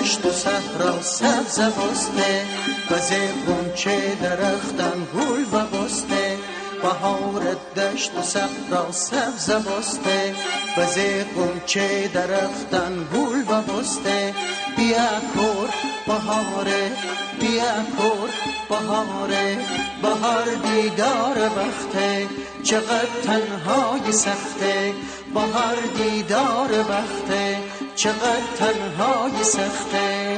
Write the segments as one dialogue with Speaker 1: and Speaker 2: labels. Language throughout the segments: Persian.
Speaker 1: دشت و صحرا سبز بسته، وز غنچه درختان گل و بسته. بهار دشت و صحرا سبز بسته، وز غنچه درختان گل و بسته. بیا کور بهاره، بیا کور بهاره، بهار دیدار بخته، چقدر تنهای سخته. بهار دیدار بخته، چقدر تنهای سخته.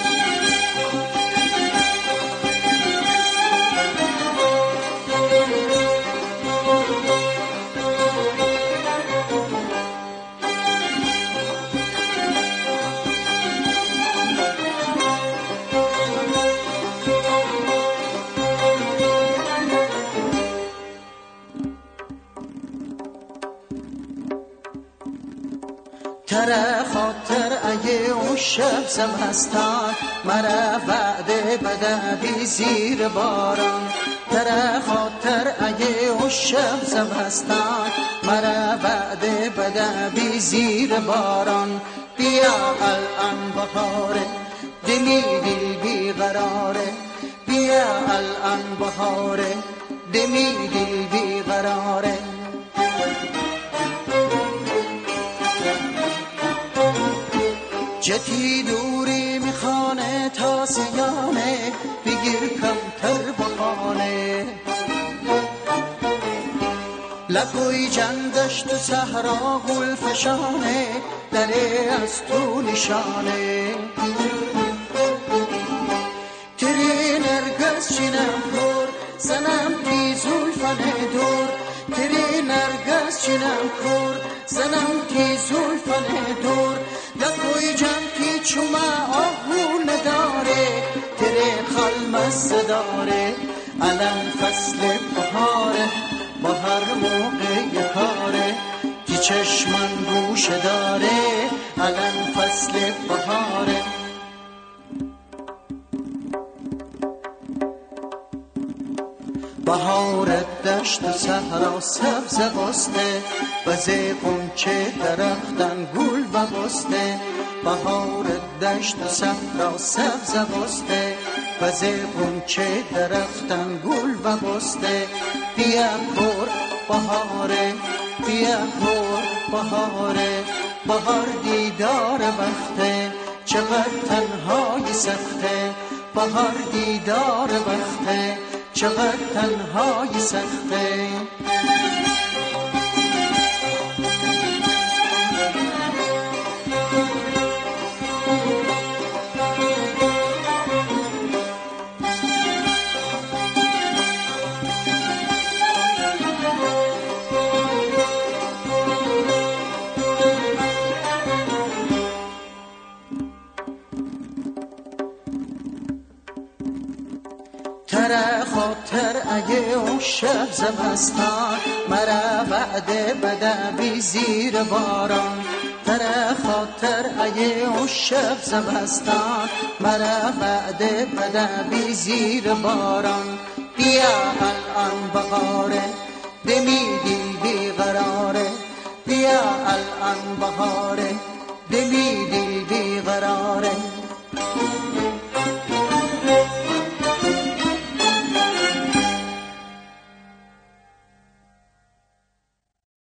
Speaker 1: ترى خاطر اگه اون شب زمستان، مرا وعده بده بی زیر باران. ترى خاطر اگه اون شب زمستان، مرا وعده بده بی زیر باران. بیا الان بهاره، دلی دل بی قراره. بیا الان بهاره، دلی دل بی قراره. جتی دوری میخانه تا سیانه، بگیر کمتر بخانه. لکوی جندشت و صحرا گل فشانه، دره از تو نشانه. تری نرگس چینم کور، زنم تی زلفن دور. تری نرگس چینم کور، زنم تی زلفن دور. لکوی جن کی چوما آهو نداره، تره خلمس داره. الان فصل بهاره، بهار موقع کاره. تی چشمن گوش داره، الان فصل بهاره. بهار دشت و صحرا سبز بسته، وز غنچه درختان گل و بسته. بهار دشت و صحرا سبز بسته، وز غنچه درختان گل و بسته. بیا کور بهاره، بیا کور بهاره، بهار دیدار بخته، چقدر تنهای سخته. بهار دیدار بخته، چقدر تنهای سخته. ترى خاطر اگه اون شب زمستان، مرا وعده بده بی زیر باران. ترى خاطر اگه اون شب زمستان، مرا وعده بده بی زیر باران. بیا الان بهاره، دمی دل بی قراره. بیا الان بهاره،